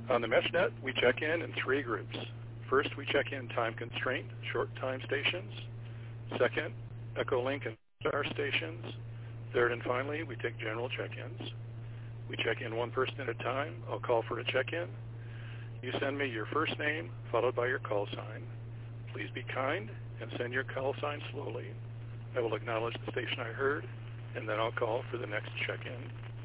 On the MeshNet, we check in 3 groups. First, we check in time-constrained, short-time stations. Second, Echolink and Star stations. Third and finally, we take general check-ins. We check in one person at a time. I'll call for a check-in. You send me your first name, followed by your call sign. Please be kind and send your call sign slowly. I will acknowledge the station I heard, and then I'll call for the next check-in.